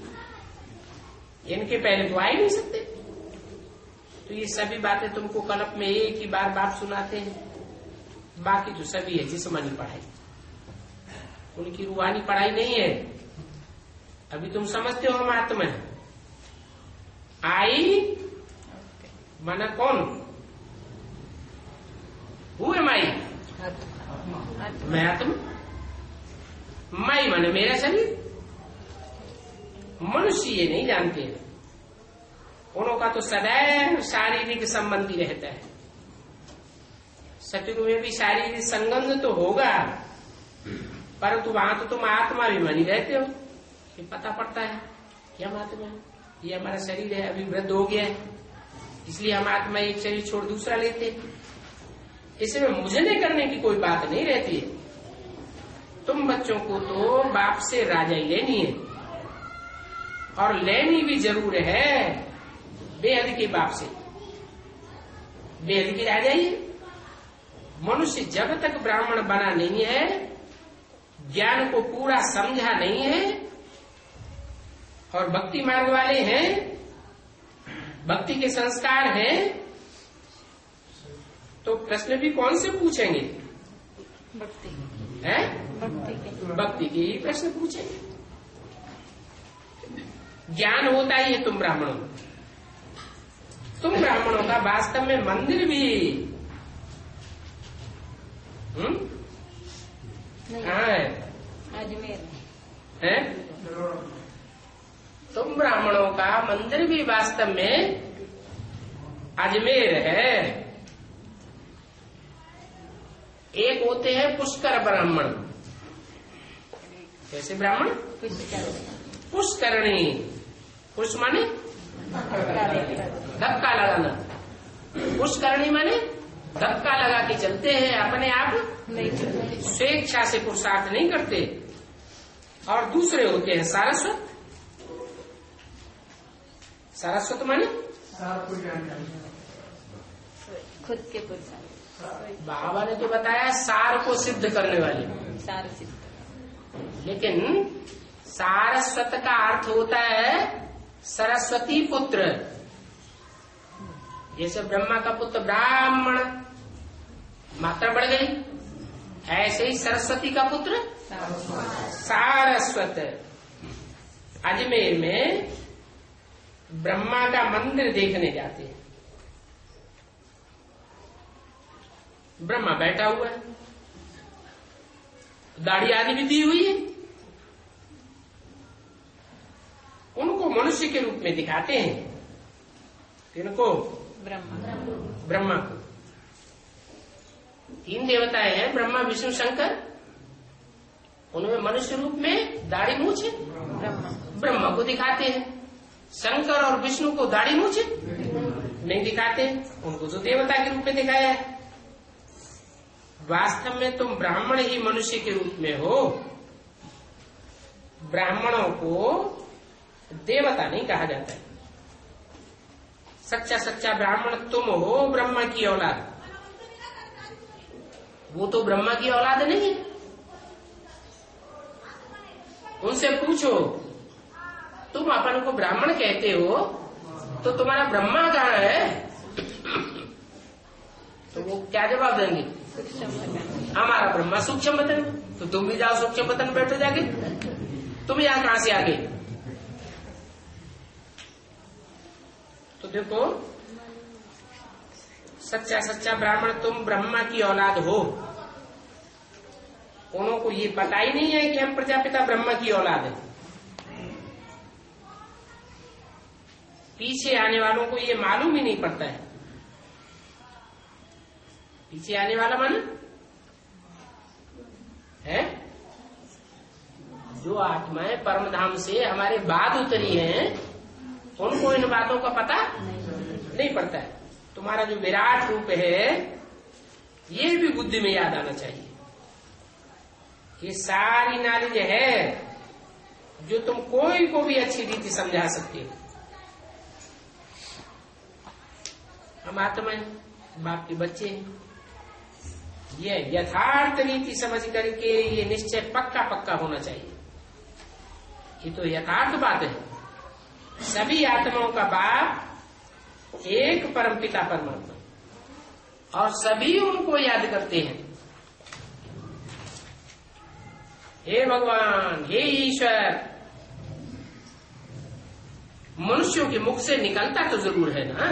इनके पहले तो आ ही नहीं सकते। तो ये सभी बातें तुमको कल्प में एक ही बार बाप सुनाते हैं। बाकी तो सभी है जिस्मानी पढ़ाई, उनकी रूहानी पढ़ाई नहीं है। अभी तुम समझते हो हम आत्मा है। आई माना कौन? Who am I? मैं आत्मा। मैं माने मेरा शरीर। मनुष्य ये नहीं जानते हैं। उनका तो सदैव शारीरिक संबंधी रहता है। सतयुग में भी शारीरिक संबंध तो होगा, परंतु वहां तो तुम आत्मा भी मानी रहते हो। ये पता पड़ता है कि हम आत्मा है, ये हमारा शरीर है, अभी वृद्ध हो गया है, इसलिए हम आत्मा एक शरीर छोड़ दूसरा लेते। इसमें मुझे करने की कोई बात नहीं रहती है। तुम बच्चों को तो बाप से राजाई लेनी है, और लेनी भी जरूर है बेहद के बाप से। बेहद की राजाई है। मनुष्य जब तक ब्राह्मण बना नहीं है, ज्ञान को पूरा समझा नहीं है, और भक्ति मार्ग वाले हैं, भक्ति के संस्कार हैं, तो प्रश्न भी कौन से पूछेंगे? भक्ति है? भक्ति के ही प्रश्न पूछेंगे। ज्ञान होता ही है तुम ब्राह्मणों। तुम ब्राह्मणों का वास्तव में मंदिर भी कहाँ है? अजमेर है? तुम ब्राह्मणों का मंदिर भी वास्तव में अजमेर है। एक होते हैं पुष्कर ब्राह्मण। कैसे ब्राह्मण? पुष्करणी। पुष माने धक्का लगाना, पुष्करणी माने धक्का लगा के चलते हैं, अपने आप स्वेच्छा से पुरुषार्थ नहीं करते। और दूसरे होते हैं सारस्वत। सारस्वत माने खुद के पुरुषार्थ। बाबा ने तो बताया सार को सिद्ध करने वाले। सार सिद्ध। लेकिन सारस्वत का अर्थ होता है सरस्वती पुत्र। जैसे ब्रह्मा का पुत्र ब्राह्मण, मात्रा बढ़ गई, ऐसे ही सरस्वती का पुत्र सारस्वत। अजमेर में ब्रह्मा का मंदिर देखने जाते हैं। ब्रह्मा बैठा हुआ है, दाढ़ी आदि भी दी हुई है। उनको मनुष्य के रूप में दिखाते हैं। इनको ब्रह्मा को 3 देवताएं हैं, ब्रह्मा विष्णु शंकर। उनमें मनुष्य रूप में दाढ़ी मूछ ब्रह्मा को दिखाते हैं। शंकर और विष्णु को दाढ़ी मूछ नहीं दिखाते, उनको तो देवता के रूप में दिखाया है। वास्तव में तुम ब्राह्मण ही मनुष्य के रूप में हो। ब्राह्मणों को देवता नहीं कहा जाता है। सच्चा सच्चा ब्राह्मण तुम हो, ब्रह्मा की औलाद। वो तो ब्रह्मा की औलाद नहीं है। उनसे पूछो, तुम अपन को ब्राह्मण कहते हो तो तुम्हारा ब्रह्मा कहाँ है? तो वो क्या जवाब देंगे? हमारा ब्रह्मा सूक्ष्म बतन। तो तुम भी जाओ सूक्ष्म बतन बैठो जाके। तुम यहाँ कहां से आ गए? तो देखो, सच्चा सच्चा ब्राह्मण तुम ब्रह्मा की औलाद हो। उनको ये पता ही नहीं है कि हम प्रजापिता ब्रह्मा की औलाद है। पीछे आने वालों को ये मालूम ही नहीं पड़ता है। पीछे आने वाला माने है जो आत्माएं परमधाम से हमारे बाद उतरी हैं, उनको इन बातों का पता नहीं पड़ता है। तुम्हारा जो विराट रूप है, ये भी बुद्धि में याद आना चाहिए। ये सारी नॉलेज है जो तुम कोई को भी अच्छी रीति समझा सकते हो। हम आत्माएं, बाप के बच्चे हैं। ये यथार्थ रीति समझ करके ये निश्चय पक्का पक्का होना चाहिए। ये तो यथार्थ बात है। सभी आत्माओं का बाप एक परमपिता परमात्मा, और सभी उनको याद करते हैं। हे भगवान, हे ईश्वर। मनुष्यों के मुख से निकलता तो जरूर है ना।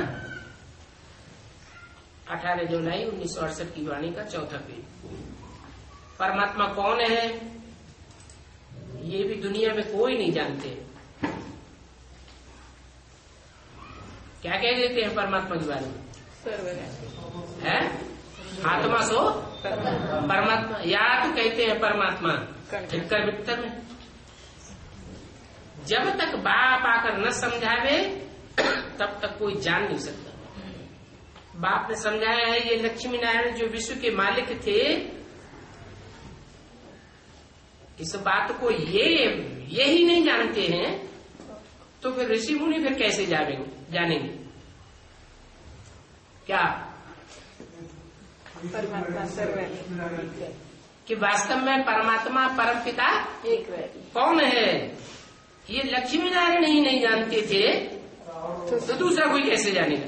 18 जुलाई 1968 की वाणी का 4था पेज। परमात्मा कौन है ये भी दुनिया में कोई नहीं जानते। क्या कह देते हैं परमात्मा के बारे में? है आत्मा सो परमात्मा, या तो कहते हैं परमात्मा इक्कर बिक्तर में। जब तक बाप आकर न समझावे तब तक कोई जान नहीं सकता। बाप ने समझाया है, ये लक्ष्मी नारायण जो विश्व के मालिक थे, इस बात को ये ही नहीं जानते हैं, तो फिर ऋषि मुनि फिर कैसे जानेंगे? क्या परमात्मा सर्वव्यापी कि वास्तव में परमात्मा परमपिता एक कौन है, ये लक्ष्मी नारायण ही नहीं जानते थे, तो दूसरा कोई कैसे जानेगा?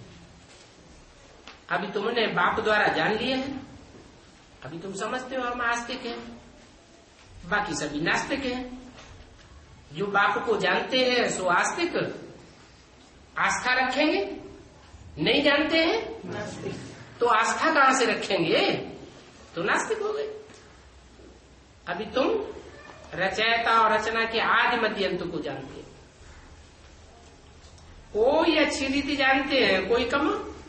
अभी तुमने बाप द्वारा जान लिया है, अभी तुम समझते हो हम आस्तिक हैं, बाकी सभी नास्तिक हैं। जो बाप को जानते हैं सो आस्तिक, आस्था रखेंगे। नहीं जानते हैं नास्तिक, तो आस्था कहां से रखेंगे? तो नास्तिक हो गए। अभी तुम रचयिता और रचना के आदि मध्य अंत को जानते हैं। कोई अच्छी रीति जानते हैं, कोई कम।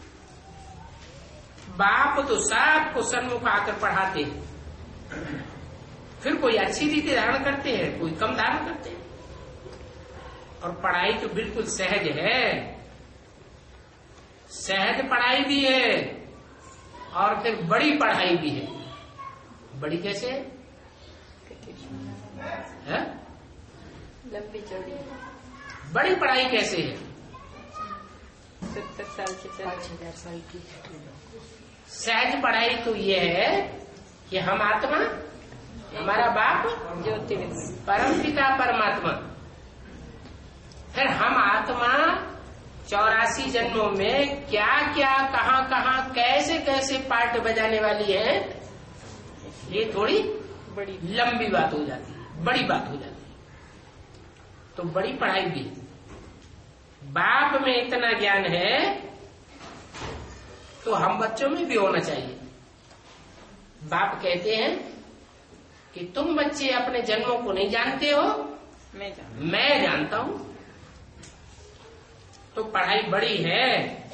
बाप तो सबको सन्मुख आकर पढ़ाते हैं, फिर कोई अच्छी रीति धारण करते हैं, कोई कम धारण करते हैं। और पढ़ाई तो बिल्कुल सहज है, सहज पढ़ाई भी है और फिर बड़ी पढ़ाई भी है। बड़ी कैसे है? लंबी चौड़ी बड़ी पढ़ाई कैसे है? 70 साल से 5000 साल की। सहज पढ़ाई तो ये है कि हम आत्मा हमारा बाप ज्योति परम पिता परमात्मा। फिर हम आत्मा 84 जन्मों में क्या क्या कहाँ कहाँ कैसे कैसे पार्ट बजाने वाली है, ये थोड़ी बड़ी लंबी बात हो जाती है, बड़ी बात हो जाती है। तो बड़ी पढ़ाई भी, बाप में इतना ज्ञान है तो हम बच्चों में भी होना चाहिए। बाप कहते हैं कि तुम बच्चे अपने जन्मों को नहीं जानते हो, मैं जानता हूं। तो पढ़ाई बड़ी है,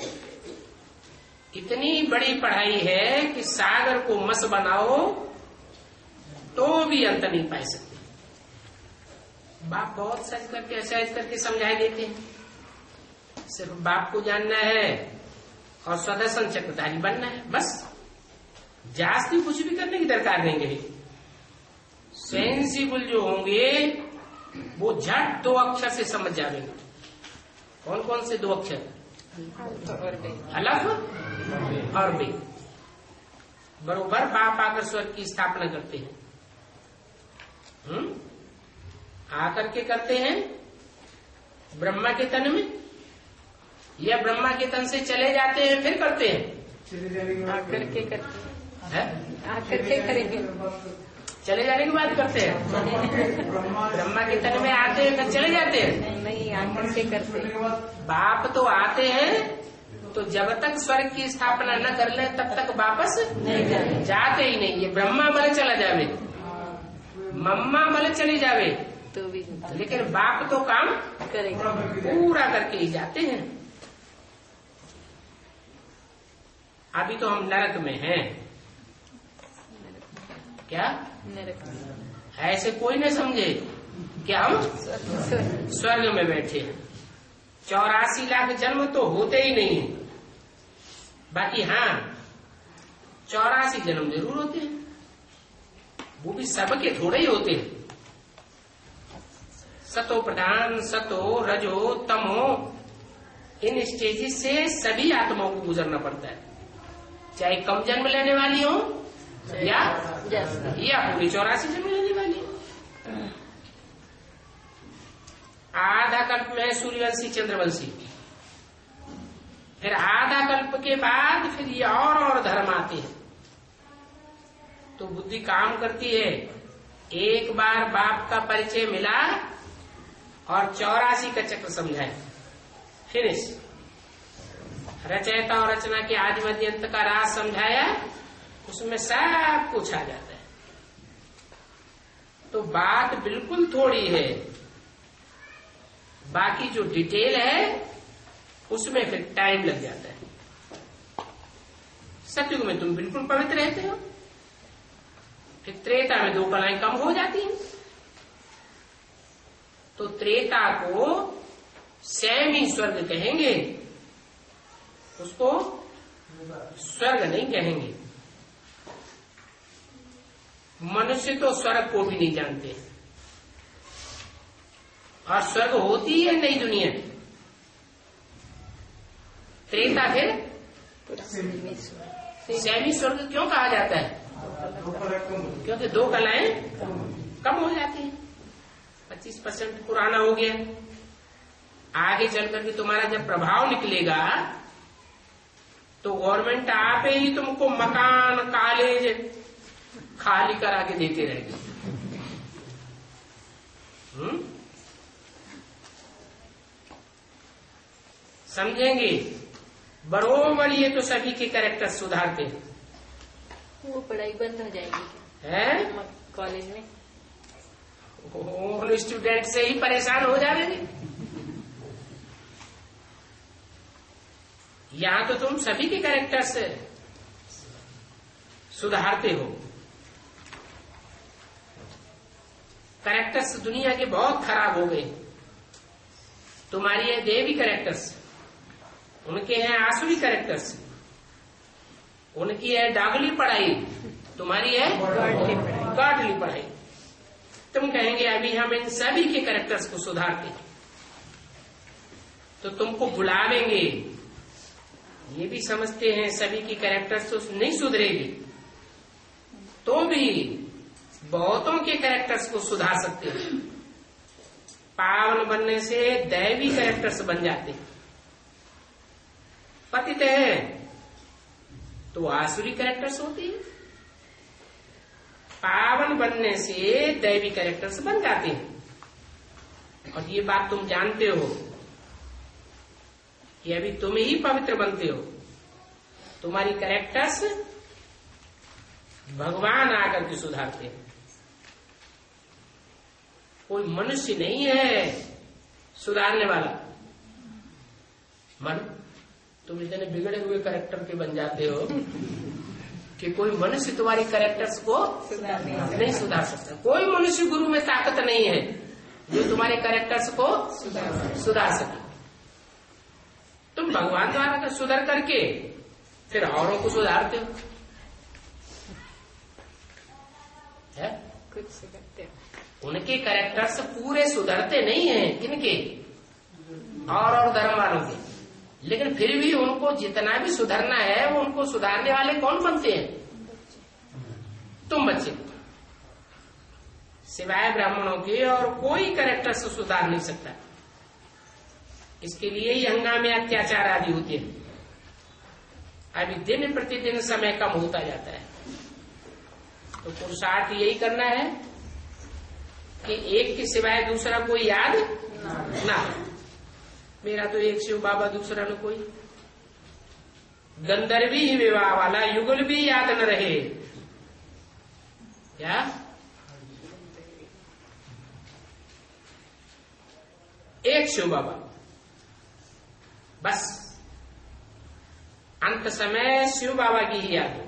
इतनी बड़ी पढ़ाई है कि सागर को मस बनाओ तो भी अंत नहीं पा सकते। बाप बहुत सच करके सहज करके समझाई देते हैं। सिर्फ बाप को जानना है और स्वदर्शन चक्रधारी बनना है, बस। जास्ती कुछ भी करने की दरकार नहीं है। सेंसिबल जो होंगे वो झट 2 अक्षर से समझ जाएंगे। कौन कौन से 2 अक्षर? अलफ और बे। बरोबर बाप आकर स्वर्ग की स्थापना करते हैं। आकर के करते हैं ब्रह्मा के तन में, या ब्रह्मा के तन से चले जाते हैं फिर करते हैं? आकर के करते है? आकर के करेंगे, चले जाने की बात करते हैं। ब्रह्मा के तन में आते हैं फिर चले जाते हैं? नहीं, आकर के करते। बाप तो आते हैं तो जब तक स्वर्ग की स्थापना न कर ले तब तक वापस नहीं जाते ही नहीं। ये ब्रह्मा बल चला जावे, मम्मा बल चली जावे, तो भी लेकिन बाप तो काम करेगा, पूरा करके ही जाते हैं। अभी तो हम नरक में हैं। क्या नरक ऐसे कोई न समझे कि हम स्वर्ग में बैठे हैं। 84 लाख जन्म तो होते ही नहीं है। बाकी हाँ 84 जन्म जरूर होते हैं, वो भी सबके थोड़े ही होते हैं। सतो प्रधान, सतो रजो तमो, इन स्टेजेस से सभी आत्माओं को गुजरना पड़ता है, चाहे कम जन्म लेने वाली हो या पूरी 84 जन्म लेने वाली हो। आधा कल्प में है सूर्यवंशी चंद्रवंशी, फिर आधा कल्प के बाद फिर ये और धर्म आते हैं। तो बुद्धि काम करती है। एक बार बाप का परिचय मिला और 84 का चक्र समझाए, फिनिश। रचयिता और रचना के आदि मध्य अंत का राज समझाया, उसमें सब कुछ आ जाता है। तो बात बिल्कुल थोड़ी है, बाकी जो डिटेल है उसमें फिर टाइम लग जाता है। सतयुग में तुम बिल्कुल पवित्र रहते हो, फिर त्रेता में 2 कलाएं कम हो जाती हैं। तो त्रेता को सेमी स्वर्ग कहेंगे, उसको स्वर्ग नहीं कहेंगे। मनुष्य तो स्वर्ग को भी नहीं जानते, और स्वर्ग होती है नई दुनिया। त्रेता फिर सेमी स्वर्ग क्यों कहा जाता है? क्योंकि 2 कलाएं कम हो जाती हैं। 25% पुराना हो गया। आगे चल करके तुम्हारा जब प्रभाव निकलेगा तो गवर्नमेंट आपे ही तुमको मकान, कॉलेज खाली करा के देते रहेगी। समझेंगे? बरोबर ये तो सभी के कैरेक्टर सुधारते हैं। वो पढ़ाई बंद हो जाएगी है कॉलेज में, स्टूडेंट से ही परेशान हो जाएंगे। यहां तो तुम सभी के कैरेक्टर से सुधारते हो। कैरेक्टर्स दुनिया के बहुत खराब हो गए। तुम्हारी है देवी कैरेक्टर्स, उनके हैं आसुरी कैरेक्टर्स, उनकी है डागली पढ़ाई, तुम्हारी है गाढ़ली पढ़ाई। तुम कहेंगे अभी हम इन सभी के कैरेक्टर्स को सुधारते हैं, तो तुमको बुलावेंगे। ये भी समझते हैं सभी की कैरेक्टर्स तो नहीं सुधरेगी, तो भी बहुतों के कैरेक्टर्स को सुधार सकते हो। पावन बनने से दैवी कैरेक्टर्स बन जाते हैं। पतित है तो आसुरी कैरेक्टर्स होते हैं। पावन बनने से दैवी कैरेक्टर्स बन जाते हैं। और ये बात तुम जानते हो कि अभी तुम ही पवित्र बनते हो। तुम्हारी कैरेक्टर्स भगवान आकर के सुधारते हैं। कोई मनुष्य नहीं है सुधारने वाला। मन तुम इतने बिगड़े हुए कैरेक्टर के बन जाते हो कि कोई मनुष्य तुम्हारी कैरेक्टर्स को नहीं सुधार सकता। कोई मनुष्य गुरु में ताकत नहीं है जो तुम्हारे कैरेक्टर्स को सुधार सके। तुम भगवान द्वारा सुधार करके फिर औरों को सुधारते हो। है? कुछ सुधरते हो। उनके कैरेक्टर्स पूरे सुधरते नहीं हैं। किनके? और धर्म वालों के। लेकिन फिर भी उनको जितना भी सुधरना है वो उनको सुधारने वाले कौन बनते हैं? तुम बच्चे, सिवाय ब्राह्मणों के और कोई कैरेक्टर से सुधार नहीं सकता। इसके लिए ही हंगामे अत्याचार आदि होते हैं। अभी दिन प्रतिदिन समय कम होता जाता है। तो पुरुषार्थ यही करना है कि एक के सिवाय दूसरा कोई याद ना। मेरा तो एक शिव बाबा, दूसरा न कोई। गंधर्वी ही विवाह वाला युगल भी याद न रहे। क्या? एक शिव बाबा बस। अंत समय शिव बाबा की ही याद हो।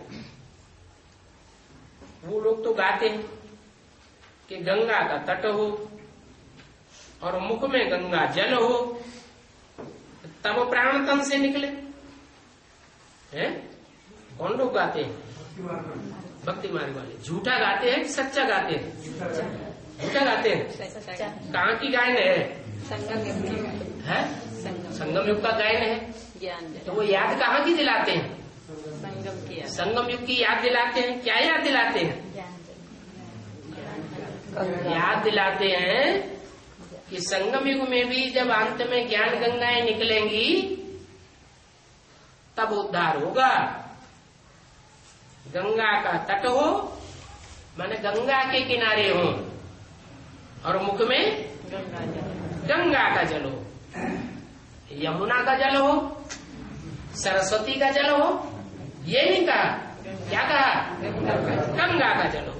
वो लोग तो गाते हैं कि गंगा का तट हो और मुख में गंगा जल हो तब प्राण तन से निकले। हैं? कौन लोग गाते हैं? भक्ति मार्ग वाले। झूठा गाते हैं कि सच्चा गाते हैं? झूठा गाते हैं। कहाँ की गायन है? संगम युग का गायन है। तो वो याद कहाँ की दिलाते हैं? संगम युग की याद दिलाते हैं। क्या याद दिलाते हैं? याद दिलाते हैं कि संगम युग में भी जब अंत में ज्ञान गंगाएं निकलेंगी तब उद्धार होगा। गंगा का तट हो माने गंगा के किनारे हो और मुख में गंगा का जल हो, यमुना का जल हो, सरस्वती का जल हो। ये नहीं कहा। क्या कहा? गंगा का जल हो।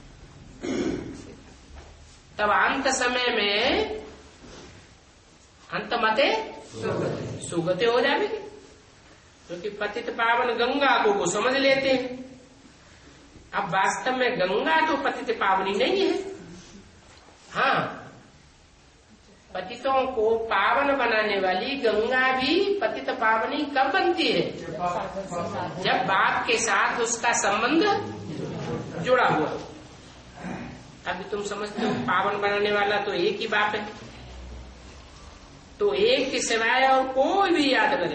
तब अंत समय में अंत मते सुगते हो जाएंगे। क्योंकि पतित पावन गंगा को वो समझ लेते हैं। अब वास्तव में गंगा तो पतित पावनी नहीं है। हाँ, पतितों को पावन बनाने वाली गंगा भी पतित पावनी कब बनती है? जब बाप के साथ उसका संबंध जुड़ा हुआ। अभी तुम समझते हो पावन बनाने वाला तो एक ही बाप है। तो एक के सिवाय और कोई भी याद न रहे।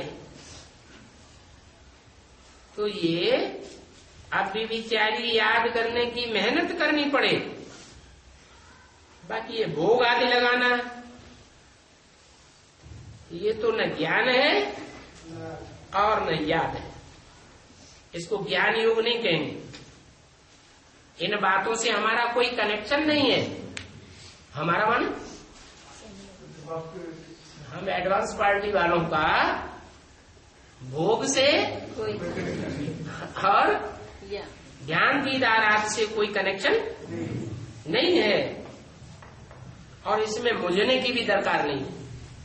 तो ये अब भी बेचारी याद करने की मेहनत करनी पड़े। बाकी ये भोग आदि लगाना ये तो न ज्ञान है और न याद है। इसको ज्ञान योग नहीं कहेंगे। इन बातों से हमारा कोई कनेक्शन नहीं है। हमारा मन हम एडवांस पार्टी वालों का भोग से और ज्ञान दीदार आदि से कोई कनेक्शन नहीं है और इसमें मुझने की भी दरकार नहीं है।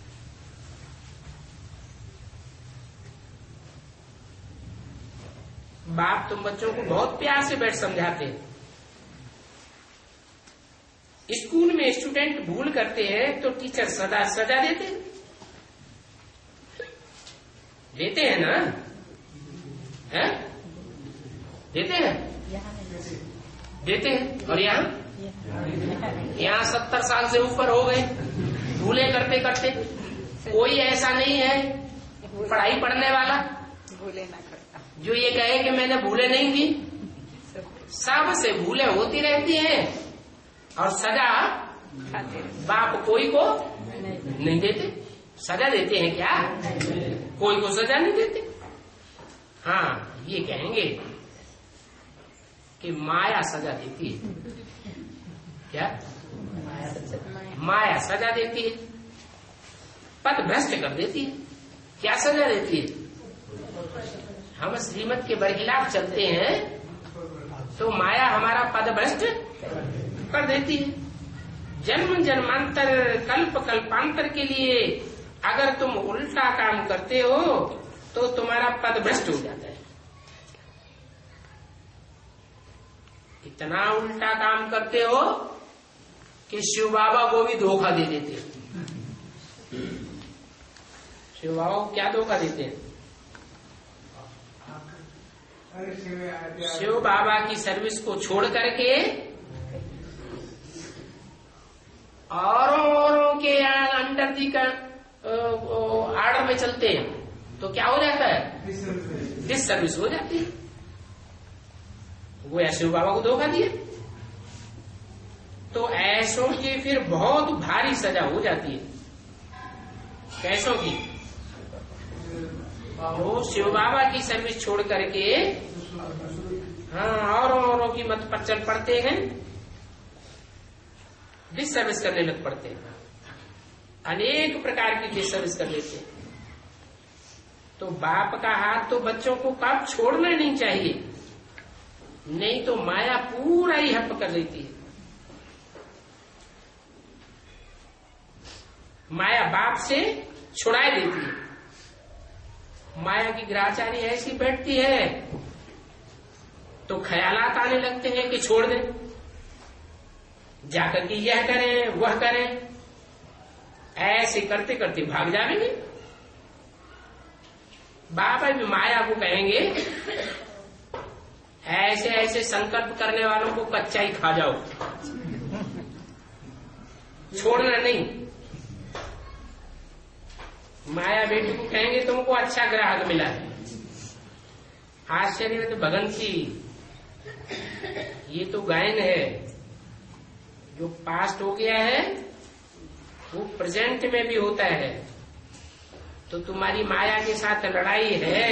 बाप तुम बच्चों को बहुत प्यार से बैठ समझाते हैं। स्कूल में स्टूडेंट भूल करते हैं तो टीचर सजा देते हैं। देते हैं ना? है? देते हैं? देते हैं। और यहाँ 70 साल से ऊपर हो गए भूले करते करते। कोई ऐसा नहीं है पढ़ाई पढ़ने वाला भूले ना करता जो ये कहे कि मैंने भूले नहीं की। सबसे भूले होती रहती हैं और सजा बाप कोई को नहीं देते। सजा देते हैं क्या? कोई को सजा नहीं देते। हाँ, ये कहेंगे कि माया सजा देती है। क्या? माया सजा देती है, पथ भ्रष्ट कर देती है। क्या सजा देती है? हम श्रीमत के बरखिलाफ चलते हैं तो माया हमारा पद भ्रष्ट कर देती है। जन्म जन्मांतर कल्प कल्पांतर के लिए अगर तुम उल्टा काम करते हो तो तुम्हारा पद भ्रष्ट हो जाता है। इतना उल्टा काम करते हो कि शिव बाबा को भी धोखा दे देते हो। शिव बाबा को क्या धोखा देते हैं? शिव बाबा की सर्विस को छोड़ करके औरों के अंडर दी का आर्डर में चलते हैं तो क्या हो जाता है? डिस सर्विस हो जाती है। वो ऐसे बाबा को धोखा दिए तो ऐसों की फिर बहुत भारी सजा हो जाती है। कैसों की? वो शिव बाबा की सर्विस छोड़ करके हाँ औरों की मत पर चल पड़ते हैं, डिस सर्विस करने लग पड़ते हैं, अनेक प्रकार की डिस सर्विस कर लेते हैं। तो बाप का हाथ तो बच्चों को कब छोड़ना नहीं चाहिए, नहीं तो माया पूरा ही हप कर लेती है। माया बाप से छुड़ाए देती है। माया की ग्राचारी ऐसी बैठती है तो ख्यालात आने लगते हैं कि छोड़ दें, जाकर के यह करें वह करें, ऐसे करते करते भाग जाएंगे। बाबा भी माया को कहेंगे ऐसे ऐसे संकल्प करने वालों को कच्चा ही खा जाओ, छोड़ना नहीं। माया बेटी को कहेंगे तुमको अच्छा ग्राहक मिला है। आश्चर्य में तो भगन की ये तो गायन है, जो पास्ट हो गया है वो प्रेजेंट में भी होता है। तो तुम्हारी माया के साथ लड़ाई है,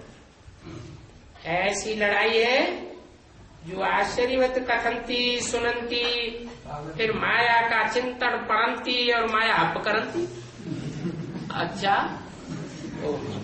ऐसी लड़ाई है जो आश्चर्यवत कथंती सुनंती, फिर माया का चिंतन पढ़ंती और माया अपकरंती। अच्छा